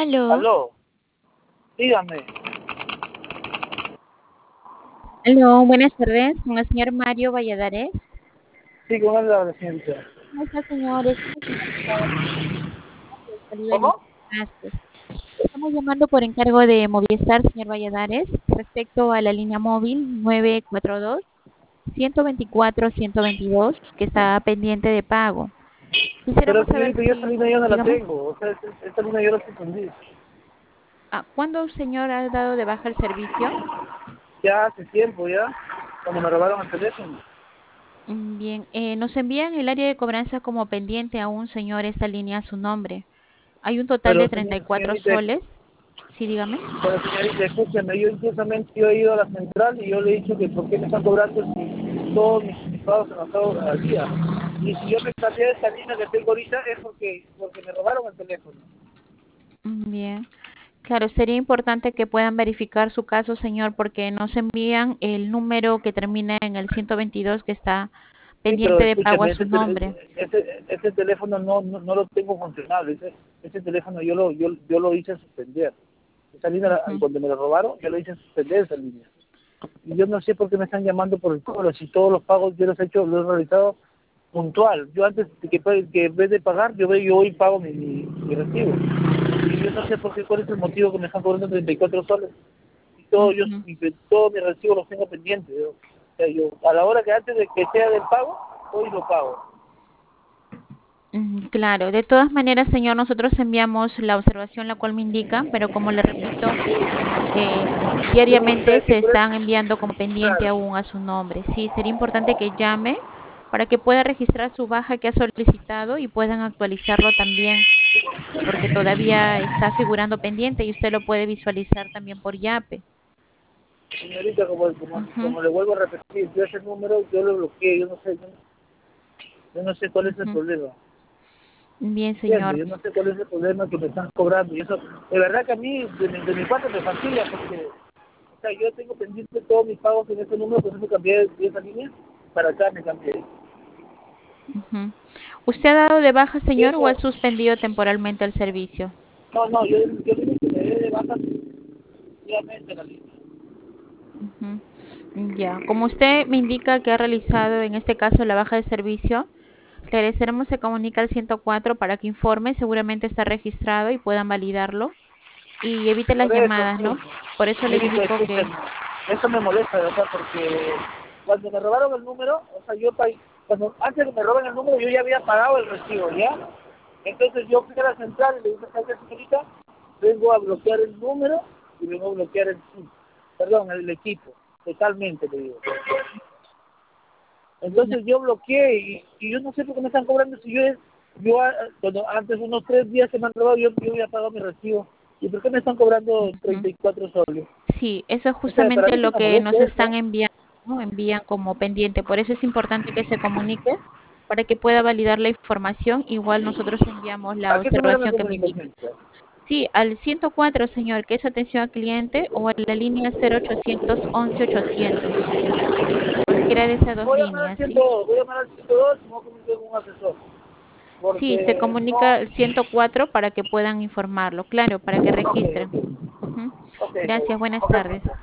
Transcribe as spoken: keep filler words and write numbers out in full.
Aló. Aló, dígame. Aló, buenas tardes, con el señor Mario Valladares. Sí, con él habla, señorita. ¿Cómo está, señor? Estamos llamando por salud en ¿Cómo? gastos. Estamos llamando por encargo de Movistar, señor Valladares, respecto a la línea móvil nueve cuatro dos, uno dos cuatro, uno dos dos, que está pendiente de pago. Pero Quisiéramos saber señorita, yo esa si, línea yo no la dígame, tengo. O sea, esa, esa línea yo la suspendí. ah, ¿cuándo, señor, ha dado de baja el servicio? Ya hace tiempo, ya. Cuando me robaron el teléfono. Mm, Bien, eh, nos envían el área de cobranza como pendiente aún, señor, esta línea a su nombre. Hay un total Pero de treinta y señor, cuatro señorita, soles. Sí, dígame. pero señorita, escúcheme, yo inclusamente yo he ido a la central y yo le he dicho que por qué me están cobrando si todos mis, mis pagos se me han dado al día. Y si yo me cambié de esta línea que tengo ahorita es porque, porque me robaron el teléfono. Mm, Bien. Claro, sería importante que puedan verificar su caso, señor, porque nos envían el número que termina en el ciento veintidós que está Sí, pero pendiente de pago a escúcheme, su ese, tele- nombre. ese, ese teléfono no, no, no lo tengo funcionable. Ese, ese teléfono yo lo, yo, yo lo hice suspender. Esa línea, la- Ujú. cuando me lo robaron, yo lo hice suspender esa línea. Y yo no sé por qué me están llamando por el cobro. Si todos los pagos yo los he hecho, los he realizado puntual. Yo antes de que, pa- que en vez de pagar, yo, ve- yo hoy pago mi, mi, mi recibo. Y yo no sé por qué, cuál es el motivo que me están cobrando treinta y cuatro soles. Y todo, yo, Ujú. mi, todos mis recibos los tengo pendientes. Yo, o sea, yo, a la hora que antes de que sea del pago, hoy lo pago. Mm, Claro, de todas maneras, señor, nosotros enviamos la observación la cual me indica, pero como le repito, eh, Yo no diariamente sé si se por eso, están enviando como pendiente claro, aún a su nombre. Sí, sería importante que llame para que pueda registrar su baja que ha solicitado y puedan actualizarlo también, porque todavía está figurando pendiente y usted lo puede visualizar también por Yape. señorita, como, como, Ujú, como le vuelvo a repetir, yo ese número yo lo bloqueé, yo no sé, yo, yo no sé cuál es el ujú. problema. Bien, ¿Entiendes? señor. Yo no sé cuál es el problema que me están cobrando. Y eso, de verdad que a mí, de mi, de mi parte, me fastidia porque, o sea, yo tengo pendiente todos mis pagos en ese número, por eso me cambié de esa línea, para acá me cambié. Ujú. ¿Usted ha dado de baja, Y señor, o ha eso, suspendido temporalmente el servicio? no, no, yo, yo dije que me dé de baja nuevamente la línea. Ujú. Ya, como usted me indica que ha realizado en este caso la baja de servicio, le agradeceremos se comunica al ciento cuatro para que informe, seguramente está registrado y puedan validarlo y evite las Por eso, llamadas, sí. ¿no? Por eso le Señorita, indico que... escúchame, eso me molesta, de verdad, porque cuando me robaron el número, o sea, yo, pa- cuando antes de que me roben el número, yo ya había pagado el recibo, ¿ya? Entonces yo fui a la central y le dije, ¿sabes qué, señorita? Vengo a bloquear el número y vengo a bloquear el SIM, perdón, el equipo, totalmente, le digo. Entonces yo bloqueé y, y yo no sé por qué me están cobrando si yo, yo ah, cuando antes unos tres días que me han robado, yo, yo había pagado mi recibo. ¿Y por qué me están cobrando Ujú. treinta y cuatro soles? Sí, eso es O sea, para justamente mí es lo una que nos molestia están eso. enviando, ¿no? Envían como pendiente. Por eso es importante que se comunique para que pueda validar la información. Igual nosotros enviamos la ¿A qué número me observación que me comunico, indica. señorita? Sí, al ciento cuatro, señor, que es atención al cliente, o a la línea cero ochocientos once ochocientos. Cualquiera de esas dos Voy a llamar al líneas, ¿sí? ciento dos, voy a llamar al ciento dos y me voy a comunicar con un asesor. Sí, se Porque comunica no... al ciento cuatro para que puedan informarlo, claro, para que Ok, registren. ok. Ujú. Ok, está bien. Gracias, buenas Ok, tardes. pues.